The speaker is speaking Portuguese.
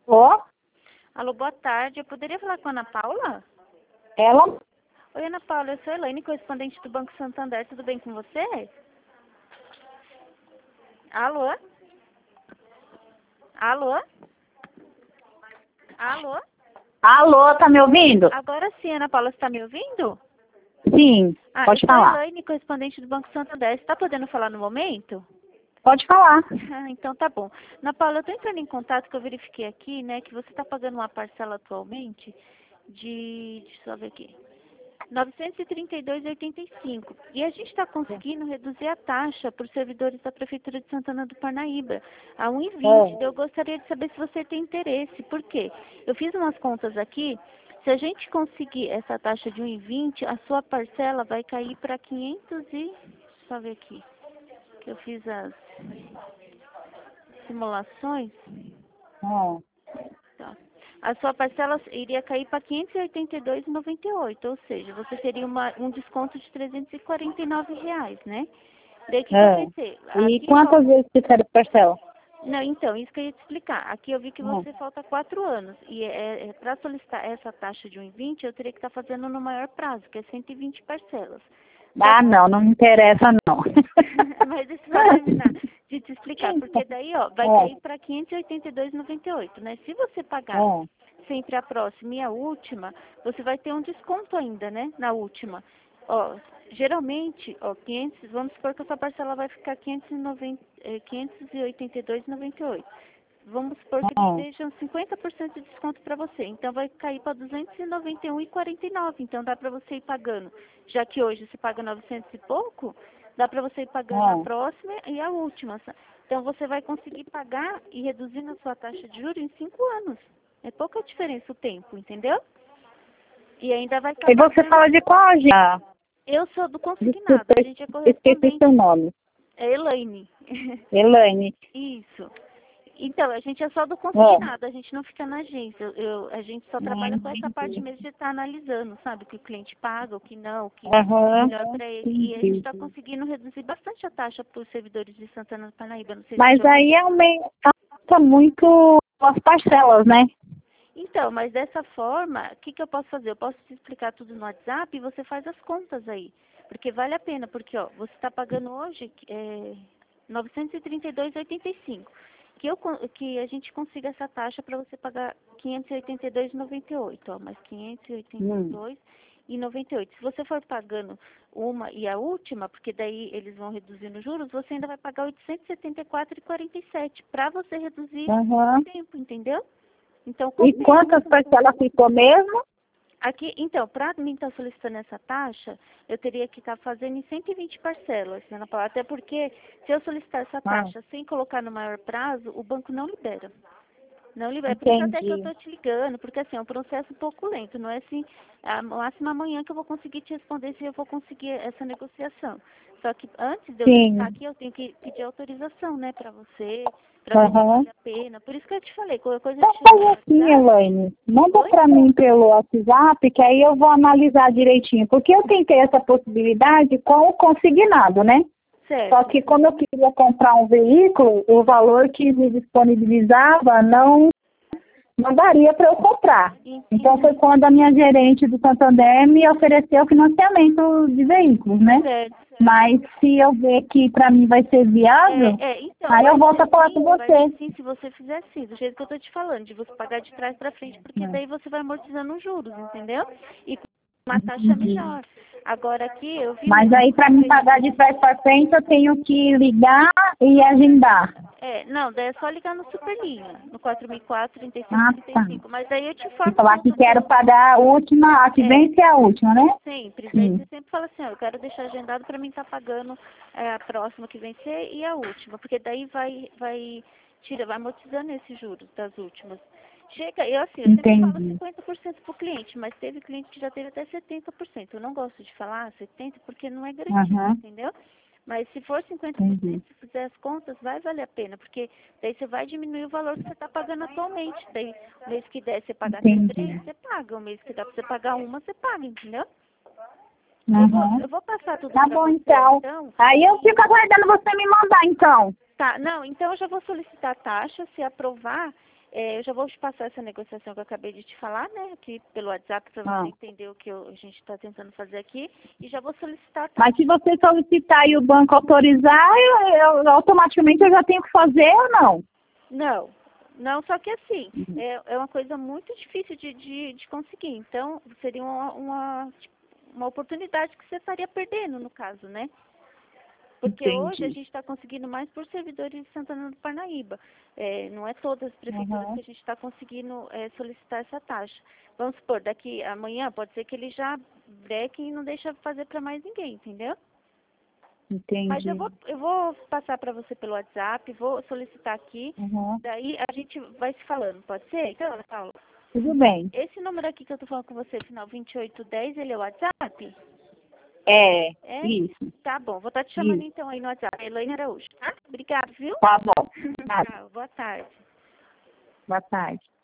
Ó, Alô, boa tarde. Eu poderia falar com a Ana Paula? ela, Oi, Ana Paula, eu sou a Elaine, correspondente do Banco Santander. Tudo bem com você? Alô? Alô? Alô? alô, tá me ouvindo? Agora sim, Ana Paula, você está me ouvindo? Sim, Eu pode sou a falar. Elaine, correspondente do Banco Santander. Você está podendo falar no momento? Pode falar. Ah, então tá bom. Ana Paula, eu estou entrando em contato que eu verifiquei aqui, né, que você está pagando uma parcela atualmente deixa eu ver aqui, 932,85. E a gente está conseguindo reduzir a taxa para os servidores da Prefeitura de Santana do Parnaíba a 1,20. Eu gostaria de saber se você tem interesse. Por quê? Eu fiz umas contas aqui. Se a gente conseguir essa taxa de 1,20, a sua parcela vai cair para 500 e... Deixa eu ver aqui. Que eu fiz as simulações. Ó, Tá. A sua parcela iria cair para R$ 582,98, ou seja, você teria um desconto de R$ 349 reais, né? Daí o que eu é. pensei? E Aqui quantas falta... vezes você quer parcela? Não, então, isso que eu ia te explicar. Aqui eu vi que você falta 4 anos. E para solicitar essa taxa de 1,20, eu teria que estar fazendo no maior prazo, que é 120 parcelas. Só Ah, que não me interessa não. mas deixa eu só terminar de te explicar, porque daí, ó, vai É, cair para R$ 582,98, né? Se você pagar é. sempre a próxima e a última, você vai ter um desconto ainda, né? Na última. Ó, geralmente, ó, 500, vamos supor que a sua parcela vai ficar 582,98. Vamos supor que eles deixam 50% de desconto para você. Então vai cair para 291,49. Então dá para você ir pagando. Já que hoje você paga 900 e pouco, dá para você ir pagando a próxima e a última. Então você vai conseguir pagar e reduzindo a sua taxa de juros em 5 anos. É pouca diferença o tempo, entendeu? E ainda vai estar E você pagando. fala de qual agência? Eu sou do consignado, Desculpa, a gente é esqueci seu correspondente. nome. É Elaine. Elaine. Isso. Então, a gente é só do É. consignado, a gente não fica na agência. A gente só trabalha com essa parte mesmo de estar analisando, sabe? O que o cliente paga, o que não, o que é Aham. melhor para ele. E a gente está conseguindo reduzir bastante a taxa para os servidores de Santana do Parnaíba. Não sei se Mas já ouviu. aí aumenta muito as parcelas, né? Então, mas dessa forma, o que, que eu posso fazer? Eu posso te explicar tudo no WhatsApp e você faz as contas aí. Porque vale a pena, porque ó, você está pagando hoje 932,85. Que a gente consiga essa taxa para você pagar 582,98, ó, mais 582,98. Se você for pagando uma e a última, porque daí eles vão reduzindo os juros, você ainda vai pagar 874,47 para você reduzir o Aham. tempo, entendeu? Então, E compensa. quantas parcelas ficou mesmo? Aqui, então, para mim estar solicitando essa taxa, eu teria que estar fazendo em 120 parcelas, né, Ana Paula? Até porque, se eu solicitar essa taxa sem colocar no maior prazo, o banco não libera. Não libera. É por isso até que eu Entendi. estou te ligando, porque assim, é um processo um pouco lento. Não é assim, a máxima amanhã que eu vou conseguir te responder se eu vou conseguir essa negociação. Só que antes de eu solicitar Sim. aqui, eu tenho que pedir autorização, né, para você, para ver se Aham. vale a pena. Por isso que eu te falei, qualquer coisa eu Então te chamo faz no assim, WhatsApp. Elaine. Manda Oi? para mim pelo WhatsApp, que aí eu vou analisar direitinho. Porque eu tentei essa possibilidade com o consignado, né? Só Certo. que como eu queria comprar um veículo, o valor que me disponibilizava não daria para eu comprar. Então foi quando a minha gerente do Santander me ofereceu financiamento de veículos, né? Certo. Mas se eu ver que para mim vai ser viável, Então, aí eu vai volto a ser falar com sim, vai ser você. sim se você fizer assim, do jeito que eu tô te falando, de você pagar de trás para frente, porque daí você vai amortizando os juros, entendeu? E com uma taxa melhor. Agora aqui eu vi Mas aí para mim pagar de trás para frente eu tenho que ligar e agendar. não, daí é só ligar no Superlinha, no 4004 Ah, tá. 3535. Mas daí eu te E informo falar que tudo. quero pagar a última, a que vence é a última, né? Sempre. Daí Sim. você sempre fala assim, ó, eu quero deixar agendado para mim estar pagando a próxima que vencer e a última, porque daí vai amortizando esses juros das últimas. Chega, eu sempre falo Entendi. 50% para o cliente, mas teve cliente que já teve até 70%. Eu não gosto de falar 70% porque não é garantido, Aham. entendeu? Mas se for 50%, Entendi. se fizer as contas, vai valer a pena, porque daí você vai diminuir o valor que você está pagando atualmente. Daí, o mês que der você pagar até Entendi. 3, você paga. O mês que dá para você pagar uma, você paga, entendeu? Aham. Eu vou passar tudo Tá para bom, você, então. então. Aí eu fico aguardando você me mandar, então. Tá, não, então eu já vou solicitar a taxa, se aprovar, Eu já vou te passar essa negociação que eu acabei de te falar, né, aqui pelo WhatsApp, para você entender o que a gente está tentando fazer aqui, e já vou solicitar. Mas se você solicitar e o banco autorizar, automaticamente eu já tenho que fazer ou não? Não, só que assim, é uma coisa muito difícil de conseguir, então seria uma oportunidade que você estaria perdendo, no caso, né? Porque Entendi. hoje a gente está conseguindo mais por servidores de Santana do Parnaíba. Não é todas as prefeituras que a gente está conseguindo solicitar essa taxa. Vamos supor, daqui amanhã pode ser que ele já breque e não deixa fazer para mais ninguém, entendeu? Entendi. Mas eu vou passar para você pelo WhatsApp, vou solicitar aqui, daí a gente vai se falando, pode ser? Então, Ana Paula? Tudo bem. Esse número aqui que eu tô falando com você, final 2810, ele é o WhatsApp? É? Isso. Tá bom, vou estar te chamando então aí no WhatsApp. Elaine Araújo, tá? Obrigada, viu? Tá bom. Tchau, boa tarde. Boa tarde.